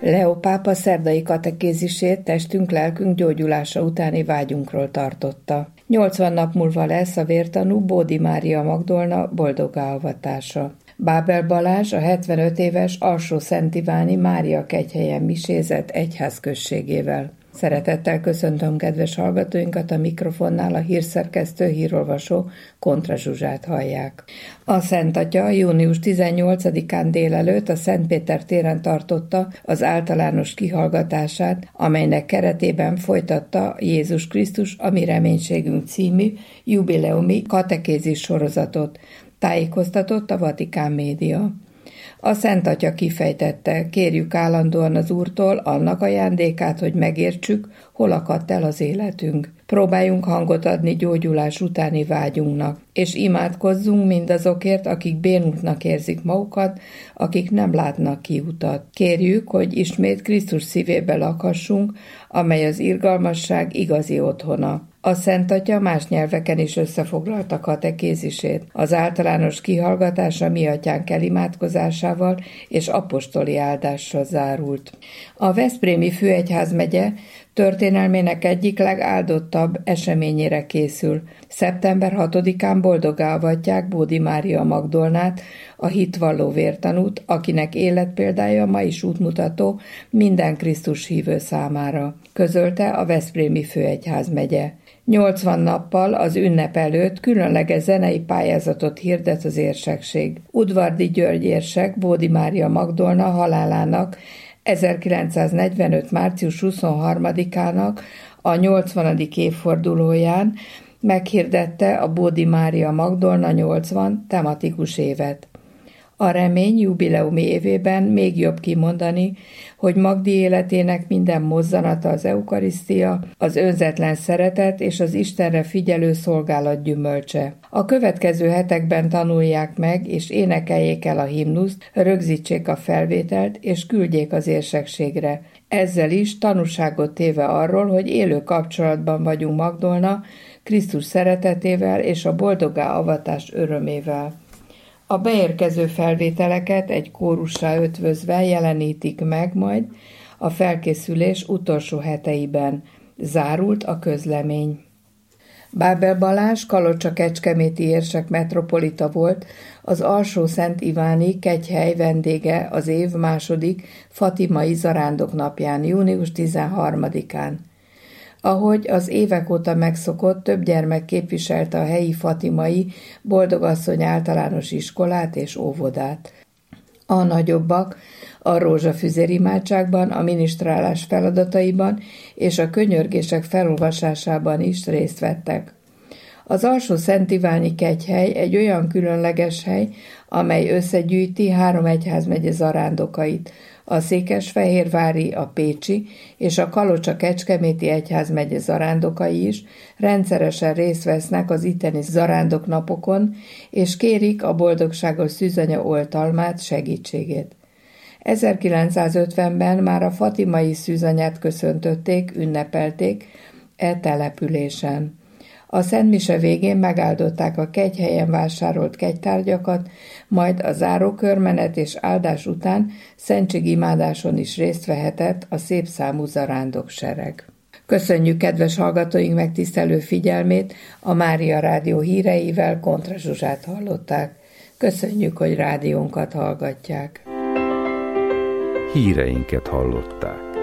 Leó pápa szerdai katekézisét testünk, lelkünk gyógyulása utáni vágyunkról tartotta. 80 nap múlva lesz a vértanú Bódi Mária Magdolna boldoggá avatása. Bábel Balázs a 75 éves Alsó-Szentiváni Mária Kegyhelyen misézett egyházközségével. Szeretettel köszöntöm kedves hallgatóinkat, a mikrofonnál a hírszerkesztő, hírolvasó Kontra Zsuzsát hallják. A Szent Atya június 18-án délelőtt a Szentpéter téren tartotta az általános kihallgatását, amelynek keretében folytatta Jézus Krisztus a mi reménységünk című jubileumi katekézis sorozatot, tájékoztatott a Vatikán média. A Szent Atya kifejtette, kérjük állandóan az Úrtól annak ajándékát, hogy megértsük, hol akadt el az életünk. Próbáljunk hangot adni gyógyulás utáni vágyunknak, és imádkozzunk mindazokért, akik bénultnak érzik magukat, akik nem látnak kiutat. Kérjük, hogy ismét Krisztus szívébe lakhassunk, amely az irgalmasság igazi otthona. A Szent Atya más nyelveken is összefoglalta katekézisét. Az általános kihallgatás a Mi Atyánk elimádkozásával és apostoli áldással zárult. A Veszprémi Főegyházmegye történelmének egyik legáldottabb eseményére készül. Szeptember 6-án boldoggá avatják Bódi Mária Magdolnát, a hitvalló vértanút, akinek életpéldája ma is útmutató minden Krisztus hívő számára, közölte a Veszprémi Főegyházmegye. 80 nappal az ünnep előtt különleges zenei pályázatot hirdet az érsekség. Udvardi György érsek Bódi Mária Magdolna halálának 1945. március 23-ának a 80. évfordulóján meghirdette a Bódi Mária Magdolna 80 tematikus évet. A remény jubileumi évében még jobb kimondani, hogy Magdi életének minden mozzanata az eukarisztia, az önzetlen szeretet és az Istenre figyelő szolgálat gyümölcse. A következő hetekben tanulják meg és énekeljék el a himnuszt, rögzítsék a felvételt és küldjék az érsekségre. Ezzel is tanúságot téve arról, hogy élő kapcsolatban vagyunk Magdolna, Krisztus szeretetével és a boldoggá avatás örömével. A beérkező felvételeket egy kórussá ötvözve jelenítik meg majd a felkészülés utolsó heteiben. Zárult a közlemény. Bábel Balázs Kalocsa-Kecskeméti érsek metropolita volt, az Alsó-Szent Iváni Kegyhely vendége az év második fatimai zarándoknapján, június 13-án. Ahogy az évek óta megszokott, több gyermek képviselte a helyi fatimai Boldogasszony általános iskolát és óvodát. A nagyobbak a rózsafüzér imádságban, a minisztrálás feladataiban és a könyörgések felolvasásában is részt vettek. Az Alsó-Szent Iványi Kegyhely egy olyan különleges hely, amely összegyűjti 3 egyházmegye zarándokait, a székesfehérvári, a pécsi és a Kalocsa-Kecskeméti egyházmegye zarándokai is rendszeresen részt vesznek az itteni zarándoknapokon, és kérik a boldogságos szűzanya oltalmát, segítségét. 1950-ben már a fatimai szűzanyát köszöntötték, ünnepelték településen. A szentmise végén megáldották a kegyhelyen vásárolt kegytárgyakat, majd a zárókörmenet és áldás után szentségimádáson is részt vehetett a szép számú zarándoksereg. Köszönjük kedves hallgatóink megtisztelő figyelmét, a Mária Rádió híreivel Kontra Zsuzsát hallották. Köszönjük, hogy rádiónkat hallgatják. Híreinket hallották.